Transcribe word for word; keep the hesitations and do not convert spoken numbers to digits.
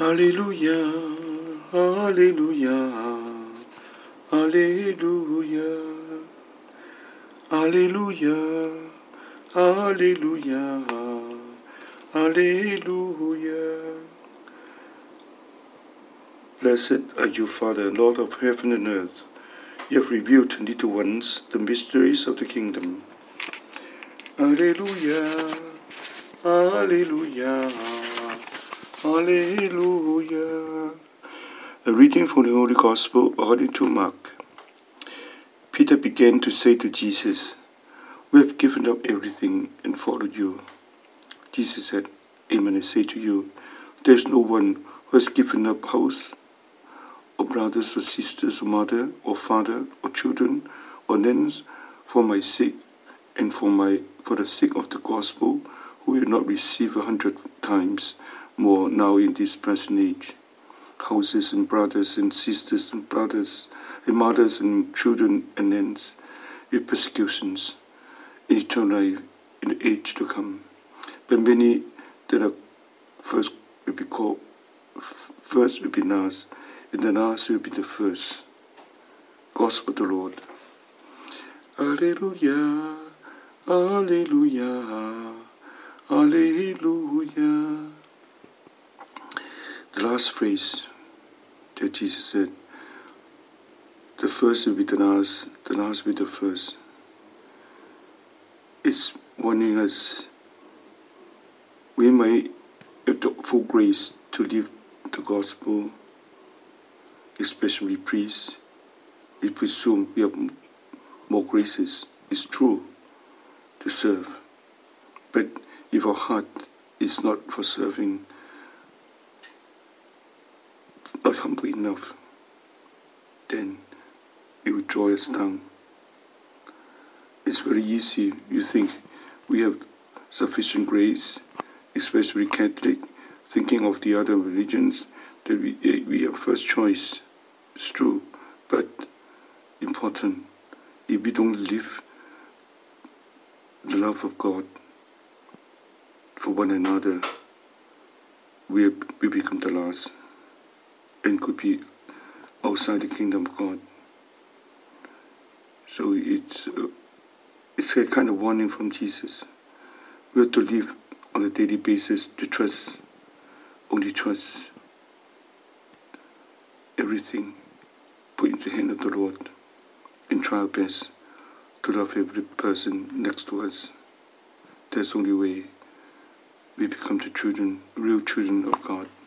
Hallelujah, hallelujah, hallelujah, hallelujah, hallelujah, hallelujah. Blessed are you, Father, Lord of heaven and earth. You have revealed to little ones the mysteries of the kingdom. Hallelujah, hallelujah, hallelujah. A reading from the Holy Gospel according to Mark. Peter began to say to Jesus, "We have given up everything and followed you." Jesus said, "Amen, I say to you, there is no one who has given up house, or brothers or sisters, or mother or father, or children, or lands for my sake and for my for the sake of the gospel, who will not receive a hundred times more now in this present age. Houses and brothers and sisters and brothers and mothers and children and lands, with persecutions, in eternal life in the age to come. But many that are first will be called, first will be last, and the last will be the first." Gospel of the Lord. Alleluia, alleluia, alleluia. The last phrase that Jesus said, the first will be the last, the last will be the first. It's warning us we might have the full grace to live the gospel, especially priests. We presume we have more graces. It's true to serve. But if our heart is not for serving, not humble enough, then it will draw us down. It's very easy. You think we have sufficient grace, especially Catholic, thinking of the other religions, that we, we have first choice. It's true, but important. If we don't live the love of God for one another, we, we become the last and could be outside the kingdom of God. So it's, uh, it's a kind of warning from Jesus. We have to live on a daily basis to trust, only trust everything, put in the hand of the Lord, and try our best to love every person next to us. That's the only way we become the children, real children of God.